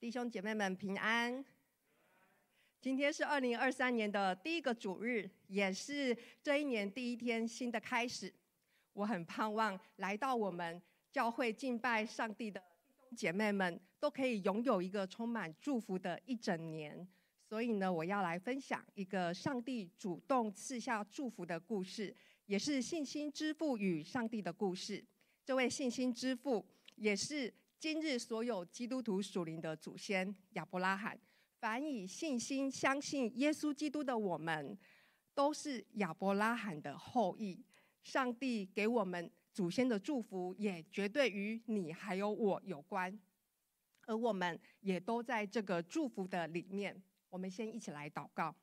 弟兄姐妹们平安。今天是2023年的第一个主日，也是这一年第一天新的开始。我很盼望来到我们教会敬拜上帝的弟兄姐妹们都可以拥有一个充满祝福的一整年。所以呢，我要来分享一个上帝主动赐下祝福的故事，也是信心之父与上帝的故事。这位信心之父也是今日所有基督徒属灵的祖先亚伯拉罕。凡以信心相信耶稣基督的我们，都是亚伯拉罕的后裔。上帝给我们祖先的祝福，也绝对与你还有我有关，而我们也都在这个祝福的里面。我们先一起来祷告。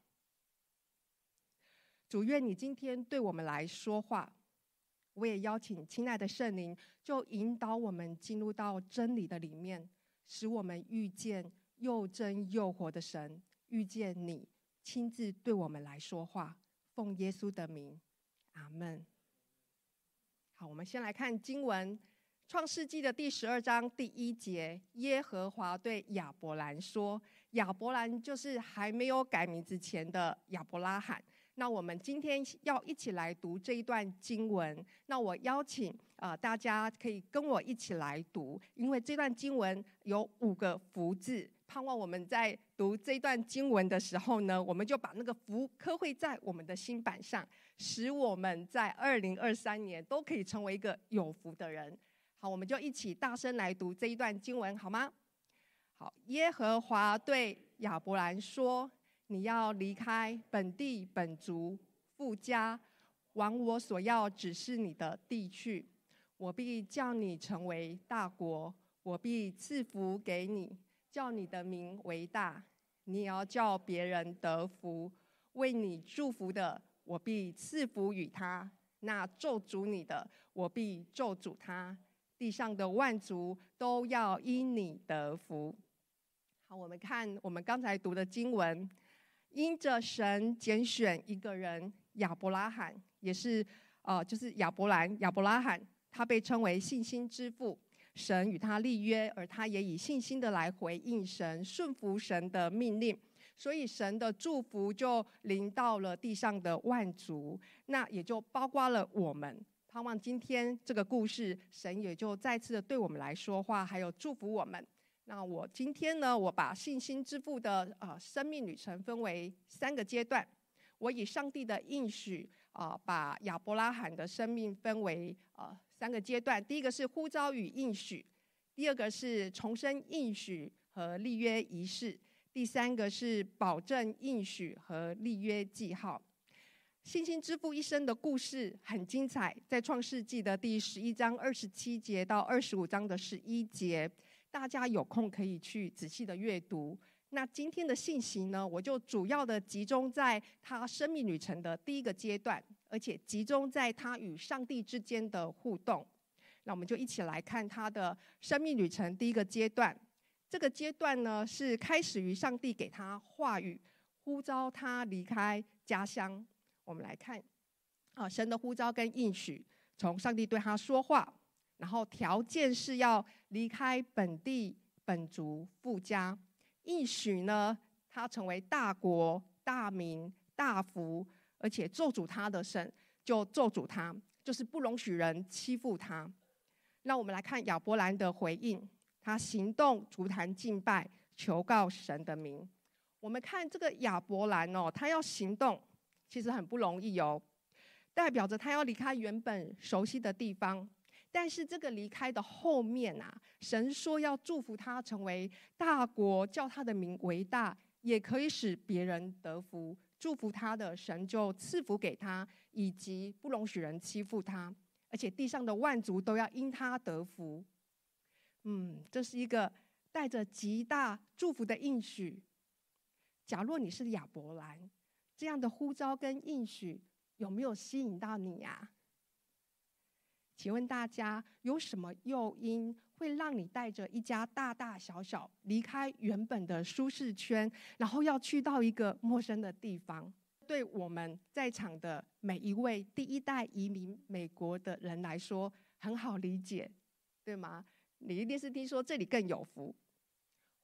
主，愿你今天对我们来说话，我也邀请亲爱的圣灵，就引导我们进入到真理的里面，使我们遇见又真又活的神，遇见你亲自对我们来说话。奉耶稣的名，阿们。好，我们先来看经文，创世纪的第12章第1节，耶和华对亚伯兰说，亚伯兰就是还没有改名之前的亚伯拉罕。那我们今天要一起来读这一段经文，那我邀请大家可以跟我一起来读，因为这段经文有5个福字，盼望我们在读这段经文的时候呢，我们就把那个福刻绘在我们的心版上，使我们在2023年都可以成为一个有福的人。好，我们就一起大声来读这一段经文，好吗？好，耶和华对亚伯兰说，你要离开本地本族父家，往我所要指示你的地去。我必叫你成为大国，我必赐福给你，叫你的名为大。你也要叫别人得福。为你祝福的，我必赐福与他；那咒诅你的，我必咒诅他。地上的万族都要因你得福。好，我们看我们刚才读的经文，因着神拣选一个人亚伯拉罕，也是就是亚伯拉罕，他被称为信心之父。神与他立约，而他也以信心的来回应神，顺服神的命令，所以神的祝福就临到了地上的万族，那也就包括了我们。盼望今天这个故事，神也就再次的对我们来说话，还有祝福我们。那我今天呢，我把信心之父的生命旅程分为3个阶段。我以上帝的应许把亚伯拉罕的生命分为3个阶段。第一个是呼召与应许，第二个是重生应许和立约仪式，第3个是保证应许和立约记号。信心之父一生的故事很精彩，在创世纪的第11章27节到25章的11节，大家有空可以去仔细的阅读。那今天的信息呢，我就主要的集中在他生命旅程的第1个阶段，而且集中在他与上帝之间的互动。那我们就一起来看他的生命旅程第1个阶段。这个阶段呢，是开始于上帝给他话语，呼召他离开家乡。我们来看神的呼召跟应许，从上帝对他说话，然后条件是要离开本地本族父家。应许呢，他成为大国大民大福，而且咒诅他的神就咒诅他，就是不容许人欺负他。那我们来看亚伯兰的回应，他行动足坛敬拜，求告神的名。我们看这个亚伯兰他要行动其实很不容易代表着他要离开原本熟悉的地方。但是这个离开的后面神说要祝福他成为大国，叫他的名为大，也可以使别人得福。祝福他的神就赐福给他，以及不容许人欺负他，而且地上的万族都要因他得福。这是一个带着极大祝福的应许。假若你是亚伯兰，这样的呼召跟应许有没有吸引到你呀？请问大家有什么诱因会让你带着一家大大小小离开原本的舒适圈，然后要去到一个陌生的地方？对我们在场的每一位第1代移民美国的人来说很好理解，对吗？你一定是听说这里更有福，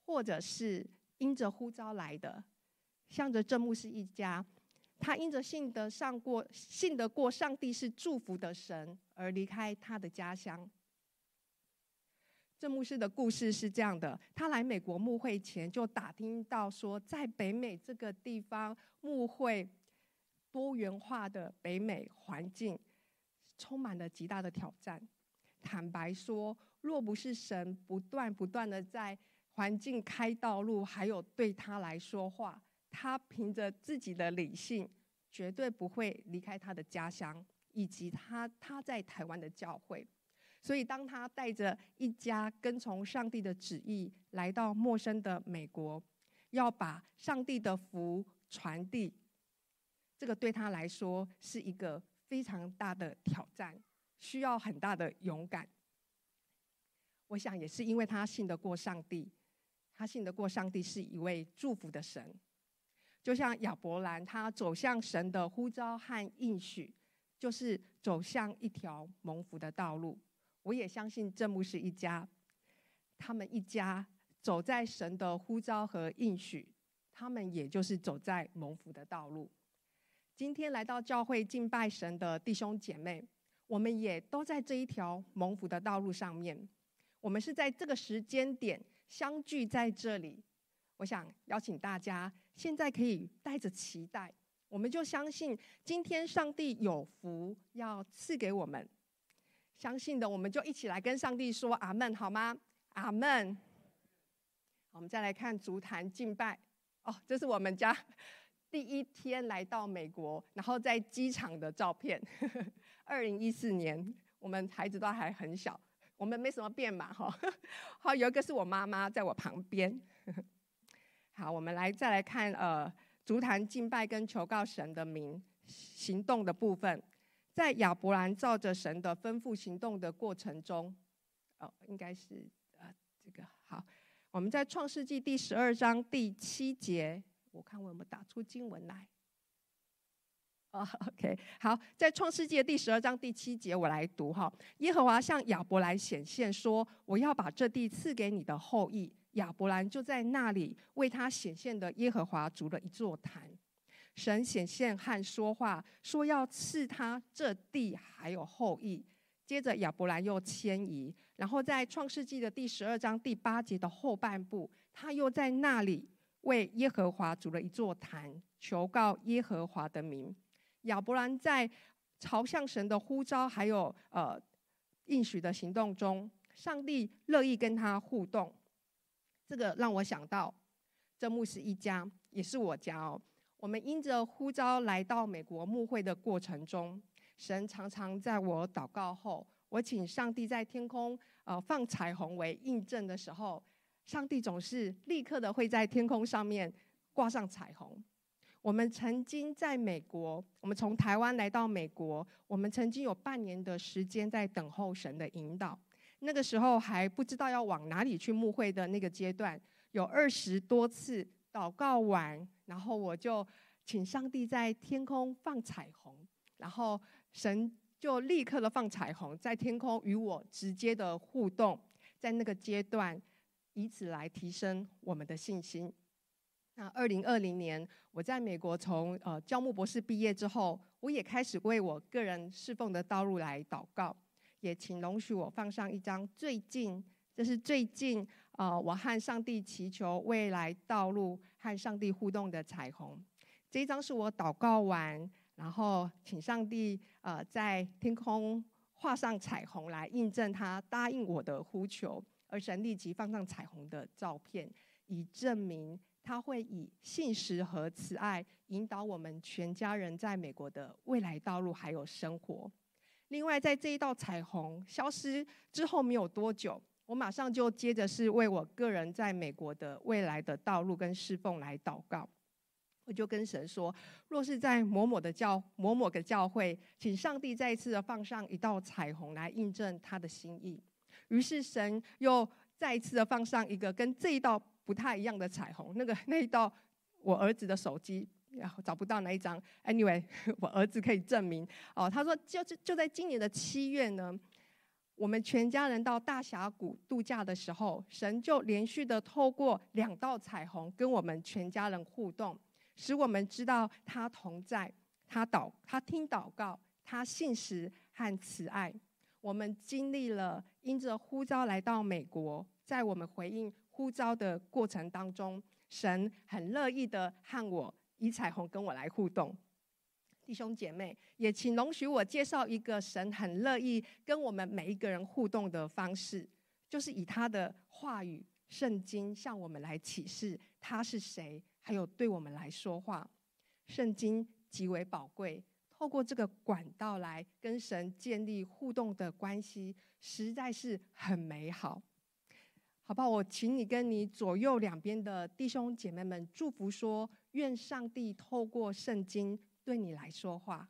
或者是因着呼召来的，像着郑牧师一家，他因着信得过上帝是祝福的神，而离开他的家乡。郑牧师的故事是这样的，他来美国牧会前就打听到说，在北美这个地方牧会多元化的北美环境充满了极大的挑战。坦白说，若不是神不断的在环境开道路，还有对他来说话，他凭着自己的理性绝对不会离开他的家乡，以及他在台湾的教会。所以当他带着一家跟从上帝的旨意来到陌生的美国，要把上帝的福传递，这个对他来说是一个非常大的挑战，需要很大的勇敢。我想也是因为他信得过上帝，他信得过上帝是一位祝福的神。就像亚伯兰，他走向神的呼召和应许，就是走向一条蒙福的道路。我也相信郑牧师一家，他们一家走在神的呼召和应许，他们也就是走在蒙福的道路。今天来到教会敬拜神的弟兄姐妹，我们也都在这一条蒙福的道路上面。我们是在这个时间点相聚在这里，我想邀请大家现在可以带着期待，我们就相信今天上帝有福要赐给我们。相信的，我们就一起来跟上帝说阿们，好吗？阿们。我们再来看足坛敬拜。这是我们家第一天来到美国，然后在机场的照片。2014年，我们孩子都还很小，我们没什么变嘛，好，有一个是我妈妈在我旁边。好，我们再来看足坛敬拜跟求告神的名行动的部分。在亚伯兰照着神的吩咐行动的过程中，应该是这个好。我们在创世纪第12章第7节，我看我有没有打出经文来。OK， 好，在创世纪的第12章第7节，我来读哈。耶和华向亚伯兰显现说：“我要把这地赐给你的后裔。”亚伯兰就在那里为他显现的耶和华筑了一座坛。神显现和说话，说要赐他这地还有后裔。接着亚伯兰又迁移，然后在创世纪的第12章第8节的后半部，他又在那里为耶和华筑了一座坛，求告耶和华的名。亚伯兰在朝向神的呼召还有应许的行动中，上帝乐意跟他互动。这个让我想到郑牧师一家，也是我家我们因着呼召来到美国牧会的过程中，神常常在我祷告后，我请上帝在天空放彩虹为印证的时候，上帝总是立刻的会在天空上面挂上彩虹。我们曾经在美国，我们从台湾来到美国，我们曾经有半年的时间在等候神的引导。那个时候还不知道要往哪里去牧会的那个阶段，有20多次祷告完，然后我就请上帝在天空放彩虹，然后神就立刻的放彩虹在天空与我直接的互动，在那个阶段以此来提升我们的信心。那2020年我在美国从教牧博士毕业之后，我也开始为我个人侍奉的道路来祷告，也请容许我放上一张这是最近我和上帝祈求未来道路和上帝互动的彩虹。这一张是我祷告完，然后请上帝在天空画上彩虹来印证他答应我的呼求，而神立即放上彩虹的照片，以证明他会以信实和慈爱引导我们全家人在美国的未来道路还有生活。另外，在这一道彩虹消失之后没有多久，我马上就接着是为我个人在美国的未来的道路跟侍奉来祷告。我就跟神说，若是在某某个教会，请上帝再一次的放上一道彩虹来印证他的心意。于是神又再一次的放上一个跟这一道不太一样的彩虹，那一道我儿子的手机找不到那一张 ，anyway 我儿子可以证明他说就在今年的7月呢， 我们全家人到大峡谷度假的时候，神就连续的透过2道彩虹跟我们全家人互动，使我们知道他同在，他听祷告，他信实和慈爱。我们经历了因着呼召来到美国，在我们回应呼召的过程当中，神很乐意的和我以彩虹跟我来互动。弟兄姐妹，也请容许我介绍一个神很乐意跟我们每一个人互动的方式，就是以他的话语圣经向我们来启示他是谁，还有对我们来说话。圣经极为宝贵，透过这个管道来跟神建立互动的关系，实在是很美好。好不好？我请你跟你左右两边的弟兄姐妹们祝福说，愿上帝透过圣经对你来说话。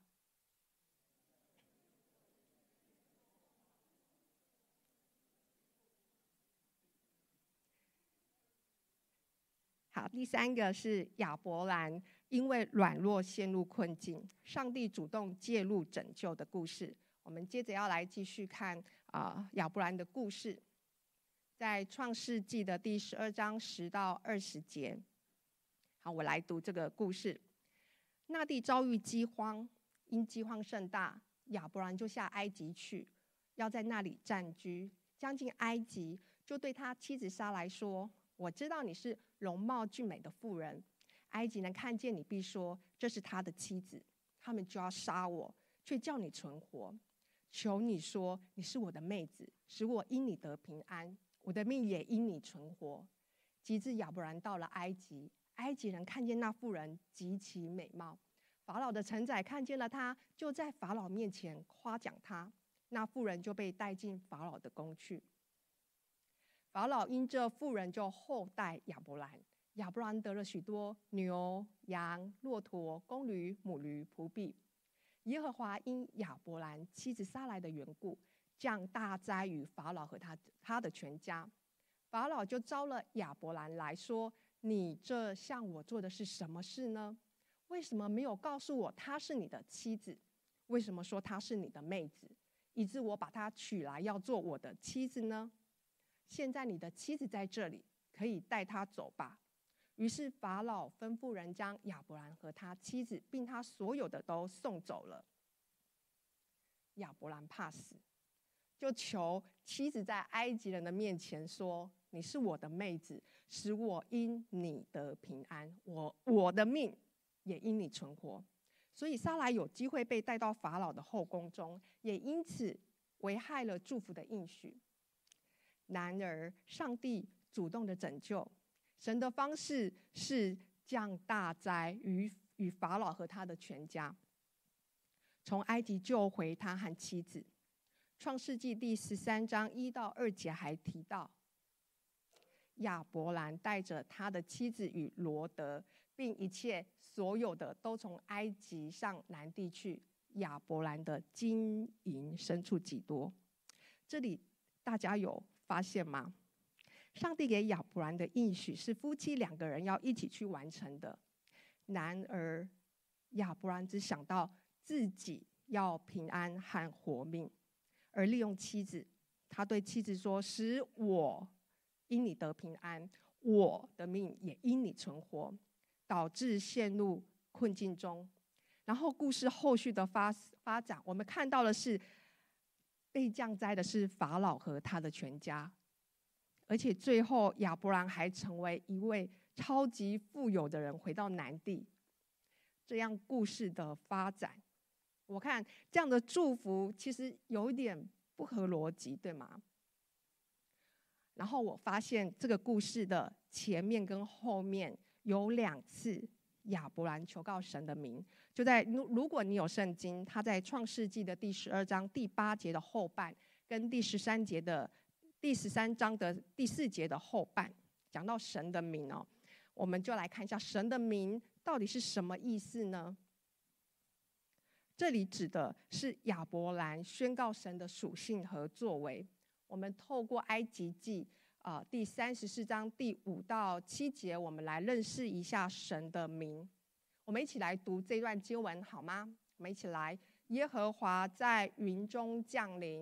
好，第3个是亚伯兰因为软弱陷入困境，上帝主动介入拯救的故事。我们接着要来继续看亚伯兰的故事，在创世纪的第12章10到20节。好，我来读这个故事。那地遭遇饥荒，因饥荒甚大，亚伯兰就下埃及去，要在那里暂居。将近埃及，就对他妻子撒来说：我知道你是容貌俊美的妇人，埃及人看见你必说这是他的妻子，他们就要杀我，却叫你存活。求你说你是我的妹子，使我因你得平安，我的命也因你存活。及至亚伯兰到了埃及，埃及人看见那妇人极其美貌，法老的臣宰看见了她，就在法老面前夸奖她。那妇人就被带进法老的宫去。法老因这妇人就厚待亚伯兰，亚伯兰得了许多牛、羊、骆驼、公驴、母驴、仆婢。耶和华因亚伯兰妻子撒来的缘故，降大灾于法老和他的全家。法老就招了亚伯兰来说：你这向我做的是什么事呢？为什么没有告诉我她是你的妻子？为什么说她是你的妹子，以致我把她娶来要做我的妻子呢？现在你的妻子在这里，可以带她走吧。于是法老吩咐人将亚伯兰和他妻子并他所有的都送走了。亚伯兰怕死，就求妻子在埃及人的面前说：你是我的妹子，使我因你得平安，我的命也因你存活。所以撒来有机会被带到法老的后宫中，也因此危害了祝福的应许。然而上帝主动的拯救，神的方式是降大灾与法老和他的全家，从埃及救回他和妻子。创世纪第13章1到2节还提到，亚伯兰带着他的妻子与罗得，并一切所有的，都从埃及上南地去。亚伯兰的金银牲畜极多。这里大家有发现吗？上帝给亚伯兰的应许是夫妻2个人要一起去完成的，然而亚伯兰只想到自己要平安和活命，而利用妻子。他对妻子说：使我因你得平安，我的命也因你存活，导致陷入困境中。然后故事后续的发展，我们看到的是被降灾的是法老和他的全家，而且最后亚伯兰还成为一位超级富有的人，回到南地。这样故事的发展，我看这样的祝福其实有一点不合逻辑，对吗？然后我发现这个故事的前面跟后面有2次亚伯兰求告神的名，就在如果你有圣经，他在创世纪的第12章第8节的后半，跟第13章的第4节的后半，讲到神的名哦，我们就来看一下神的名到底是什么意思呢？这里指的是亚伯兰宣告神的属性和作为。我们透过埃及记第34章第5到7节，我们来认识一下神的名。我们一起来读这段经文好吗？我们一起来：耶和华在云中降临，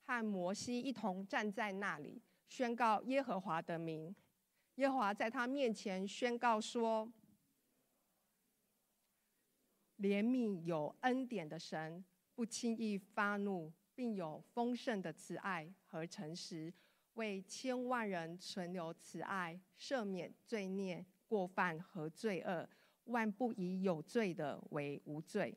和摩西一同站在那里，宣告耶和华的名。耶和华在他面前宣告说：怜悯有恩典的神，不轻易发怒，并有丰盛的慈爱和诚实，为千万人存留慈爱，赦免罪孽、过犯和罪恶，万不以有罪的为无罪。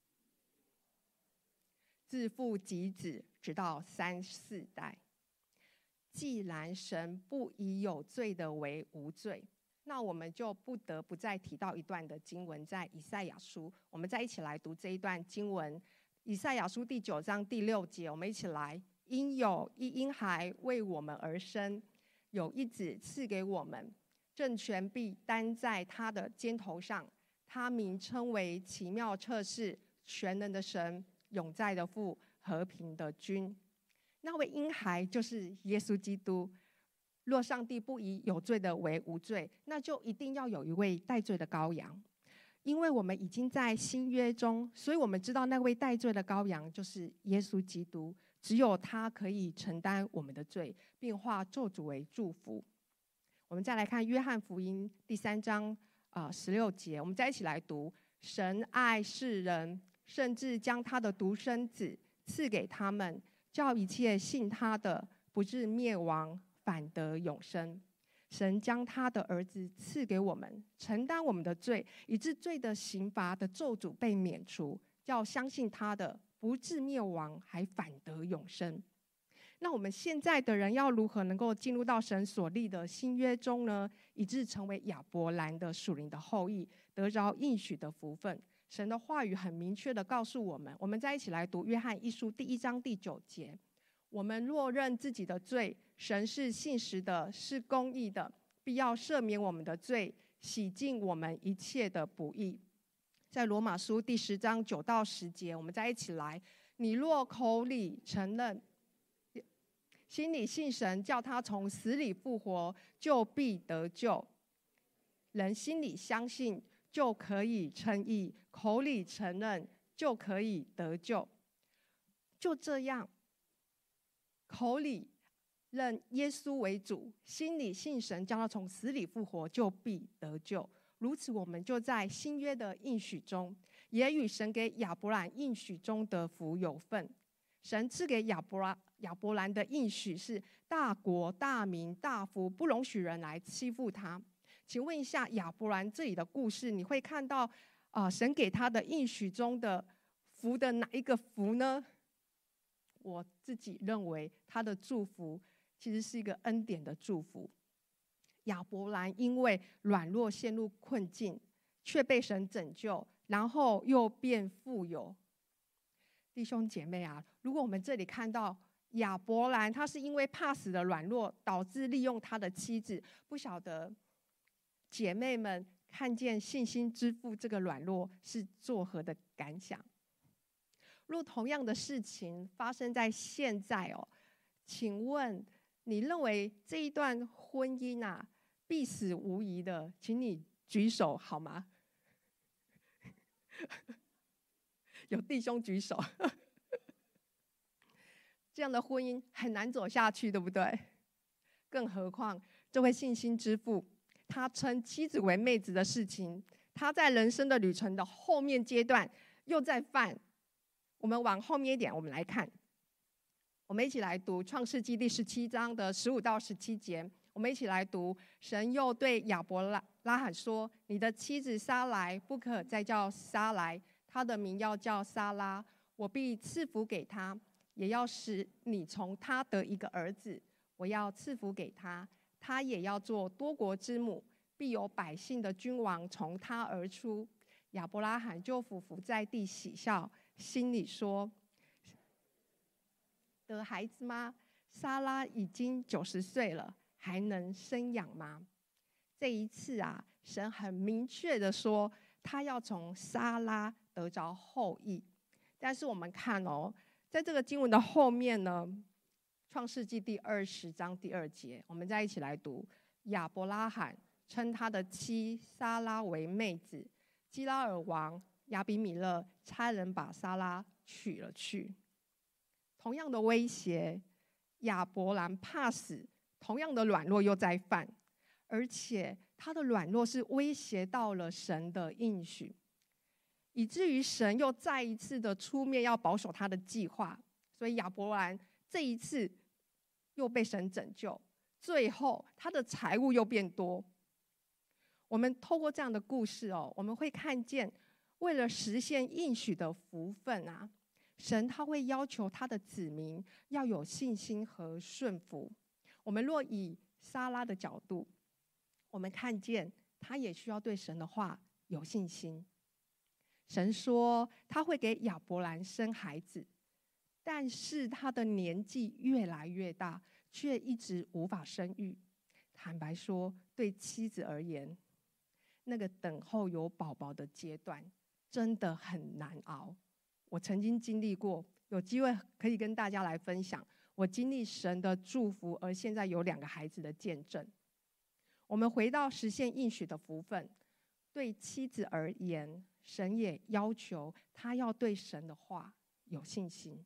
自父及子，直到3、4代。既然神不以有罪的为无罪，那我们就不得不再提到一段的经文，在以赛亚书。我们再一起来读这一段经文，以赛亚书第9章第6节，我们一起来。因有一婴孩为我们而生，有一子赐给我们，政权必担在他的肩头上，他名称为奇妙策士、全能的神、永在的父、和平的君。那位婴孩就是耶稣基督。若上帝不以有罪的为无罪，那就一定要有一位代罪的羔羊。因为我们已经在新约中，所以我们知道那位代罪的羔羊就是耶稣基督，只有他可以承担我们的罪，并化咒诅为祝福。我们再来看约翰福音第3章16节，我们再一起来读。神爱世人，甚至将他的独生子赐给他们，叫一切信他的不至灭亡，反得永生。神将他的儿子赐给我们，承担我们的罪，以致罪的刑罚的咒诅被免除，叫相信他的不至灭亡，还反得永生。那我们现在的人要如何能够进入到神所立的新约中呢？以致成为亚伯兰的属灵的后裔，得着应许的福分。神的话语很明确的告诉我们，我们再一起来读约翰一书第1章第9节。我们若认自己的罪，神是信实的，是公义的，必要赦免我们的罪，洗净我们一切的不义。在罗马书第10章9到10节，我们再一起来。你若口里承认，心里信神，叫他从死里复活，就必得救。人心里相信，就可以称义；口里承认，就可以得救。就这样，口里认耶稣为主，心里信神，叫他从死里复活，就必得救。如此，我们就在新约的应许中，也与神给亚伯兰应许中得福有份。神赐给亚伯兰的应许是大国、大民、大福，不容许人来欺负他。请问一下，亚伯兰这里的故事，你会看到神给他的应许中的福的哪一个福呢？我自己认为他的祝福其实是一个恩典的祝福。亚伯兰因为软弱陷入困境，却被神拯救，然后又变富有。弟兄姐妹啊，如果我们这里看到亚伯兰他是因为怕死的软弱，导致利用他的妻子，不晓得姐妹们看见信心之父这个软弱是作何的感想？若同样的事情发生在现在请问你认为这一段婚姻必死无疑的，请你举手好吗？有弟兄举手。这样的婚姻很难走下去，对不对？更何况这位信心之父，他称妻子为妹子的事情，他在人生的旅程的后面阶段又在犯。我们往后面一点，我们来看，我们一起来读创世纪第17章的15到17节。我们一起来读。神又对亚伯拉罕说：你的妻子撒来不可再叫撒来，她的名要叫撒拉，我必赐福给她，也要使你从他得一个儿子，我要赐福给他，他也要做多国之母，必有百姓的君王从他而出。亚伯拉罕就俯伏在地喜笑，心里说：得孩子吗？撒拉已经90岁了，还能生养吗？这一次神很明确的说，他要从撒拉得着后裔。但是我们看在这个经文的后面呢，创世纪第20章第2节，我们再一起来读。亚伯拉罕称他的妻撒拉为妹子，基拉尔王亚比米勒差人把撒拉娶了去。 同样的威胁，亚伯兰怕死，同样的软弱又在犯，而且他的软弱是威胁到了神的应许，以至于神又再一次的出面要保守他的计划，所以亚伯兰这一次又被神拯救，最后他的财物又变多。我们透过这样的故事我们会看见，为了实现应许的福分神他会要求他的子民要有信心和顺服。我们若以撒拉的角度，我们看见他也需要对神的话有信心。神说他会给亚伯兰生孩子，但是他的年纪越来越大，却一直无法生育。坦白说，对妻子而言，那个等候有宝宝的阶段真的很难熬。我曾经经历过，有机会可以跟大家来分享我经历神的祝福，而现在有2个孩子的见证。我们回到实现应许的福分，对妻子而言，神也要求他要对神的话有信心。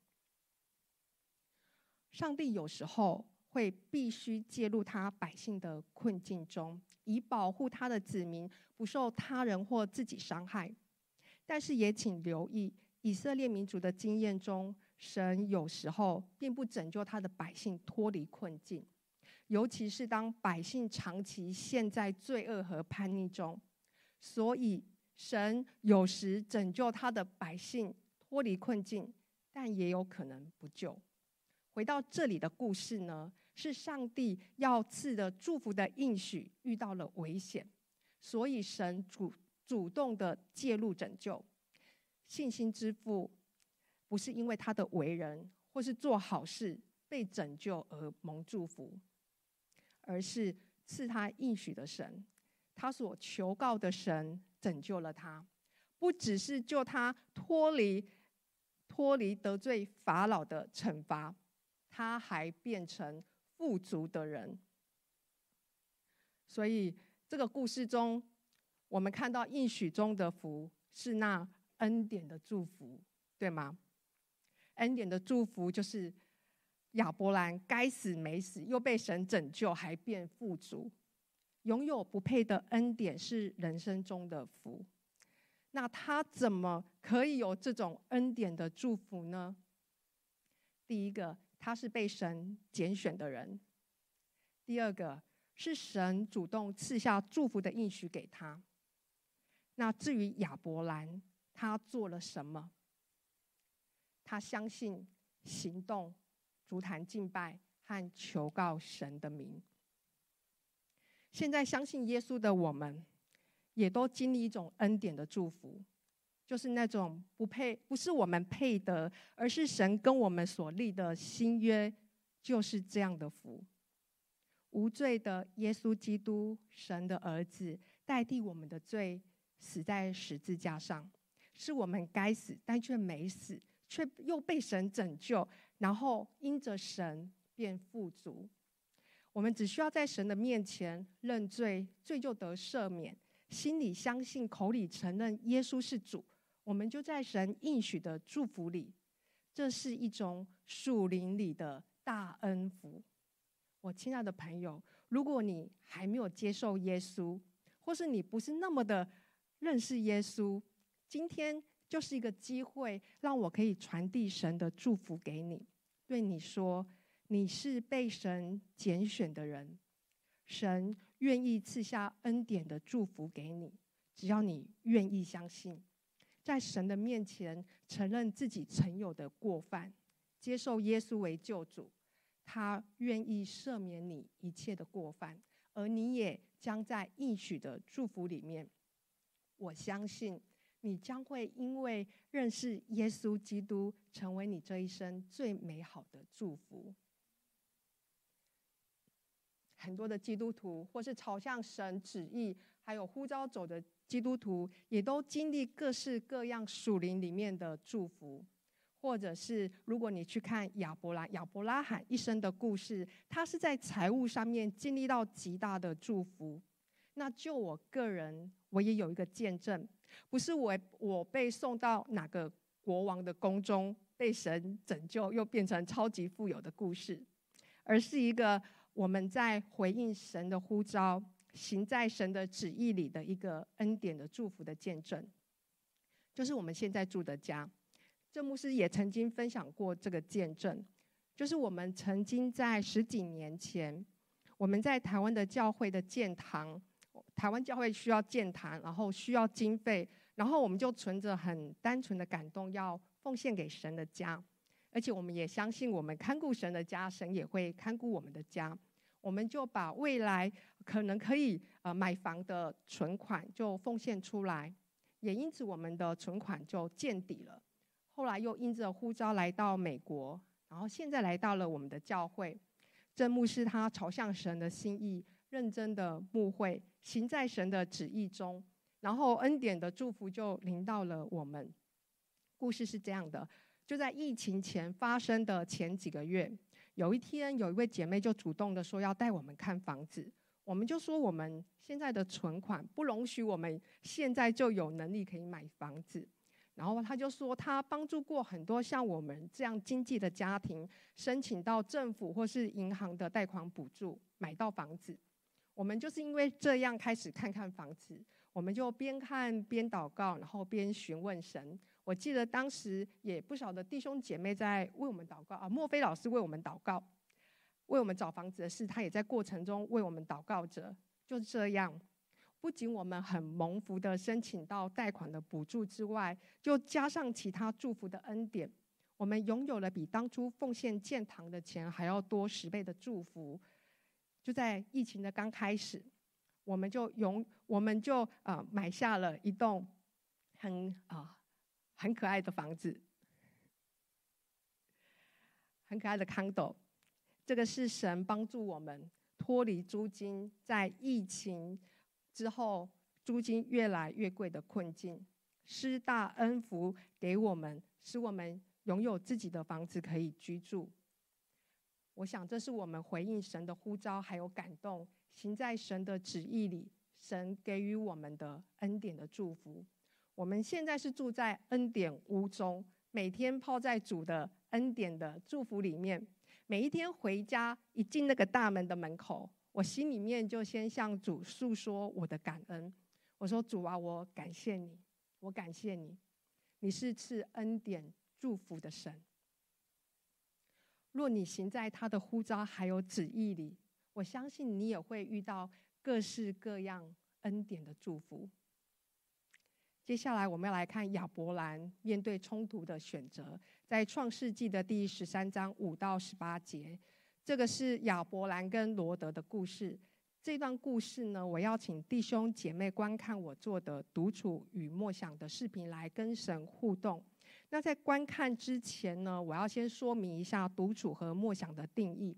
上帝有时候会必须介入他百姓的困境中，以保护他的子民不受他人或自己伤害。但是也请留意，以色列民族的经验中，神有时候并不拯救他的百姓脱离困境，尤其是当百姓长期陷在罪恶和叛逆中。所以神有时拯救他的百姓脱离困境，但也有可能不救。回到这里的故事呢，是上帝要赐的祝福的应许遇到了危险，所以神主动的介入拯救。信心之父不是因为他的为人或是做好事被拯救而蒙祝福，而是赐他应许的神，他所求告的神拯救了他，不只是救他脱离得罪法老的惩罚，他还变成富足的人。所以这个故事中，我们看到应许中的福是那恩典的祝福，对吗？恩典的祝福就是亚伯兰该死没死，又被神拯救，还变富足。拥有不配的恩典是人生中的福，那他怎么可以有这种恩典的祝福呢？第一个，他是被神拣选的人；第二个，是神主动赐下祝福的应许给他。那至于亚伯兰，他做了什么？他相信、行动、足坛敬拜和求告神的名。现在相信耶稣的我们，也都经历一种恩典的祝福，就是那种不是我们配得，而是神跟我们所立的新约，就是这样的福。无罪的耶稣基督，神的儿子，代替我们的罪，死在十字架上，是我们该死，但却没死，却又被神拯救，然后因着神变富足。我们只需要在神的面前认罪，罪就得赦免，心里相信，口里承认耶稣是主，我们就在神应许的祝福里。这是一种属灵里的大恩福。我亲爱的朋友，如果你还没有接受耶稣，或是你不是那么的认识耶稣，今天就是一个机会，让我可以传递神的祝福给你，对你说，你是被神拣选的人，神愿意赐下恩典的祝福给你，只要你愿意相信，在神的面前承认自己曾有的过犯，接受耶稣为救主，他愿意赦免你一切的过犯，而你也将在应许的祝福里面。我相信你将会因为认识耶稣基督，成为你这一生最美好的祝福。很多的基督徒，或是朝向神旨意还有呼召走的基督徒，也都经历各式各样属灵里面的祝福。或者是如果你去看亚伯拉罕一生的故事，他是在财务上面经历到极大的祝福。那就我个人，我也有一个见证，不是我被送到哪个国王的宫中被神拯救又变成超级富有的故事，而是一个我们在回应神的呼召，行在神的旨意里的一个恩典的祝福的见证。就是我们现在住的家，郑牧师也曾经分享过这个见证，就是我们曾经在10几年前，我们在台湾的教会的建堂，台湾教会需要建堂，然后需要经费，然后我们就存着很单纯的感动，要奉献给神的家，而且我们也相信我们看顾神的家，神也会看顾我们的家。我们就把未来可能可以买房的存款就奉献出来，也因此我们的存款就见底了。后来又因着呼召来到美国，然后现在来到了我们的教会。郑牧师他朝向神的心意，认真的牧会，行在神的旨意中，然后恩典的祝福就临到了我们。故事是这样的，就在疫情前发生的前几个月，有一天有一位姐妹就主动的说要带我们看房子，我们就说我们现在的存款不容许我们现在就有能力可以买房子，然后她就说她帮助过很多像我们这样经济的家庭，申请到政府或是银行的贷款补助买到房子。我们就是因为这样开始看看房子，我们就边看边祷告，然后边询问神。我记得当时也不少的弟兄姐妹在为我们祷告啊，莫非老师为我们祷告，为我们找房子的事，他也在过程中为我们祷告着。就这样，不仅我们很蒙福的申请到贷款的补助之外，就加上其他祝福的恩典，我们拥有了比当初奉献建堂的钱还要多10倍的祝福。就在疫情的刚开始，我们就买下了一栋很可爱的房子，很可爱的 condo。 这个是神帮助我们脱离租金，在疫情之后租金越来越贵的困境，施大恩福给我们，使我们拥有自己的房子可以居住。我想这是我们回应神的呼召还有感动，行在神的旨意里，神给予我们的恩典的祝福。我们现在是住在恩典屋中，每天泡在主的恩典的祝福里面。每一天回家，一进那个大门的门口，我心里面就先向主诉说我的感恩。我说主啊，我感谢你，我感谢你，你是赐恩典祝福的神。若你行在他的呼召还有旨意里，我相信你也会遇到各式各样恩典的祝福。接下来我们要来看亚伯兰面对冲突的选择，在创世纪的第13章5到18节，这个是亚伯兰跟罗德的故事。这段故事呢，我邀请弟兄姐妹观看我做的独处与默想的视频来跟神互动。那在观看之前呢，我要先说明一下独处和默想的定义。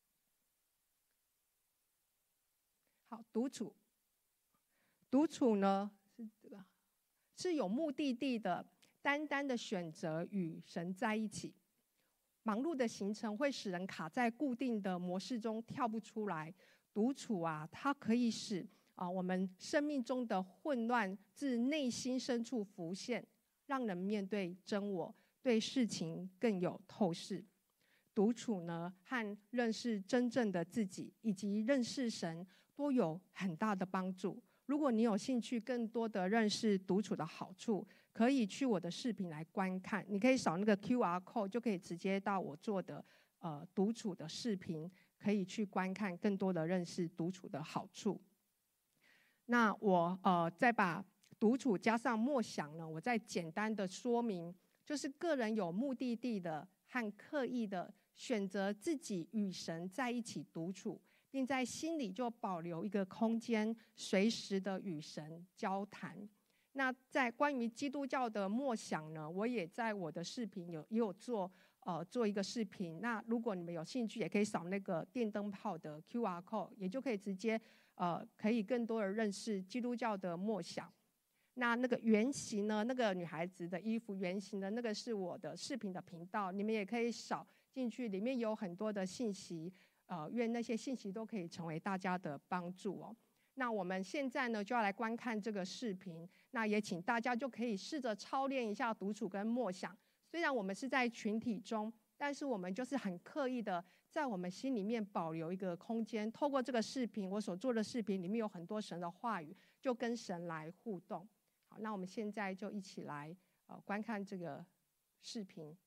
好，独处呢是这个，是有目的地的，单单的选择与神在一起。忙碌的行程会使人卡在固定的模式中跳不出来。独处啊，它可以使我们生命中的混乱自内心深处浮现，让人面对真我，对事情更有透视。独处呢，和认识真正的自己以及认识神都有很大的帮助。如果你有兴趣更多的认识独处的好处，可以去我的视频来观看。你可以扫那个 QR code， 就可以直接到我做的独处的视频，可以去观看更多的认识独处的好处。那我再把独处加上默想呢，我再简单的说明，就是个人有目的地的和刻意的选择自己与神在一起独处，并在心里就保留一个空间，随时的与神交谈。那在关于基督教的默想呢，我也在我的视频也有做一个视频。那如果你们有兴趣，也可以扫那个电灯泡的 QR code， 也就可以直接可以更多的认识基督教的默想。那个原型呢，那个女孩子的衣服原型的那个是我的视频的频道，你们也可以扫进去，里面有很多的信息，愿那些信息都可以成为大家的帮助哦。那我们现在呢就要来观看这个视频，那也请大家就可以试着操练一下独处跟默想。 虽然我们是在群体中，但是我们就是很刻意的在我们心里面保留一个空间，透过这个视频，我所做的视频里面有很多神的话语，就跟神来互动。好，那我们现在就一起来观看这个视频。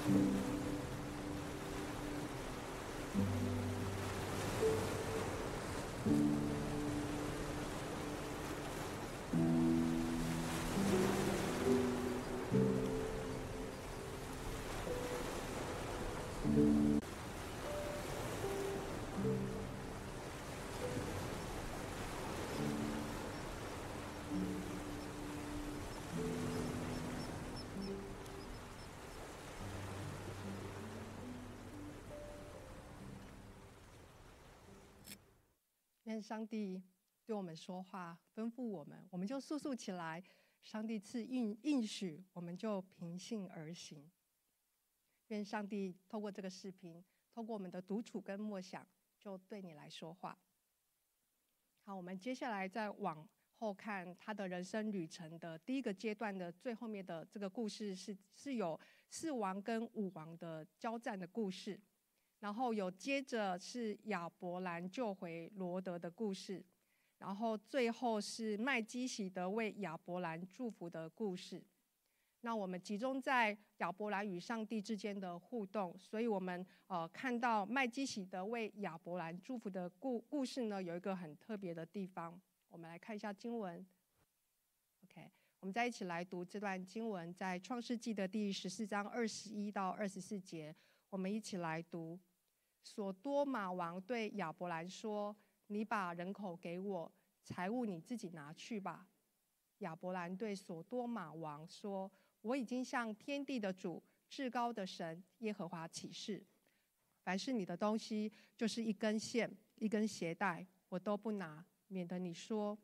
愿上帝对我们说话，吩咐我们，我们就速速起来。上帝赐应许，我们就凭信而行。愿上帝透过这个视频，透过我们的独处跟默想，就对你来说话。好，我们接下来再往后看他的人生旅程的第一个阶段的最后面的这个故事是有4王跟5王的交战的故事。然后接着是亚伯兰救回罗德的故事，然后最后是麦基洗德为亚伯兰祝福的故事。那我们集中在亚伯兰与上帝之间的互动，所以我们看到麦基洗德为亚伯兰祝福的故事呢，有一个很特别的地方。我们来看一下经文。OK， 我们再一起来读这段经文，在创世纪的第14章21到24节，我们一起来读。所多玛王对亚伯兰说：“你把人口给我，财物你自己拿去吧。”亚伯兰对所多玛王说：“我已经向天地的主、至高的神耶和华起誓，凡是你的东西，就是一根线、一根鞋带，我都不拿，免得你说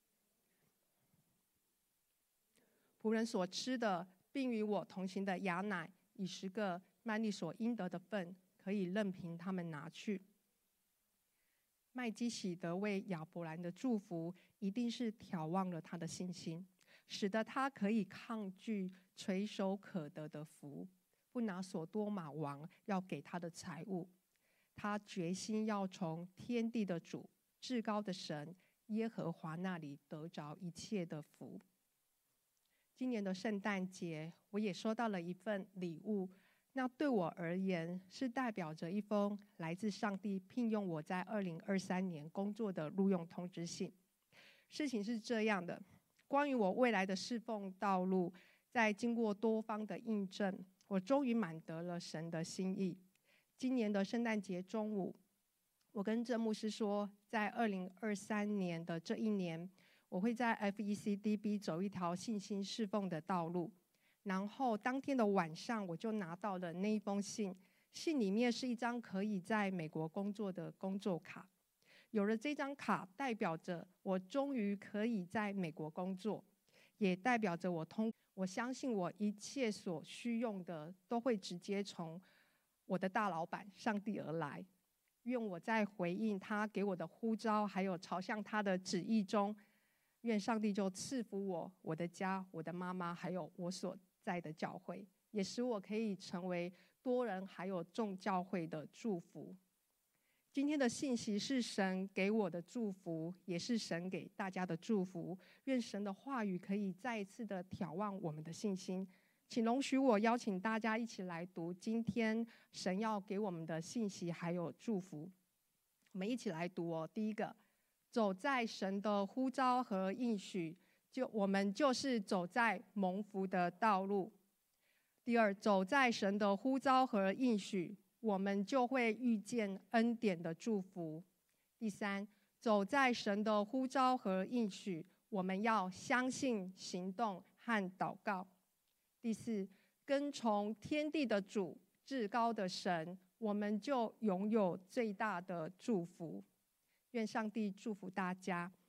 仆人所吃的，并与我同行的亚乃以10个曼利所应得的份，可以任凭他们拿去。”麦基洗德为亚伯兰的祝福，一定是眺望了他的信心，使得他可以抗拒垂手可得的福，不拿所多玛王要给他的财物。他决心要从天地的主、至高的神耶和华那里得着一切的福。今年的圣诞节，我也收到了一份礼物，那对我而言是代表着一封来自上帝聘用我在2023年工作的录用通知信。事情是这样的，关于我未来的侍奉道路，在经过多方的印证，我终于满得了神的心意。今年的圣诞节中午，我跟郑牧师说，在2023年的这一年，我会在 FECDB 走一条信心侍奉的道路。然后当天的晚上，我就拿到了那一封信，信里面是一张可以在美国工作的工作卡。有了这张卡，代表着我终于可以在美国工作，也代表着我相信我一切所需用的都会直接从我的大老板上帝而来。愿我在回应他给我的呼召，还有朝向他的旨意中，愿上帝就赐福我、我的家、我的妈妈，还有我所在的教会，也使我可以成为多人还有众教会的祝福。今天的信息是神给我的祝福，也是神给大家的祝福。愿神的话语可以再一次的眺望我们的信心。请容许我邀请大家一起来读今天神要给我们的信息还有祝福。我们一起来读哦。第一个，走在神的呼召和应许，我们就是走在蒙福的道路。第二，走在神的呼召和应许，我们就会遇见恩典的祝福。第三，走在神的呼召和应许，我们要相信、行动和祷告。第四，跟从天地的主、至高的神，我们就拥有最大的祝福。愿上帝祝福大家。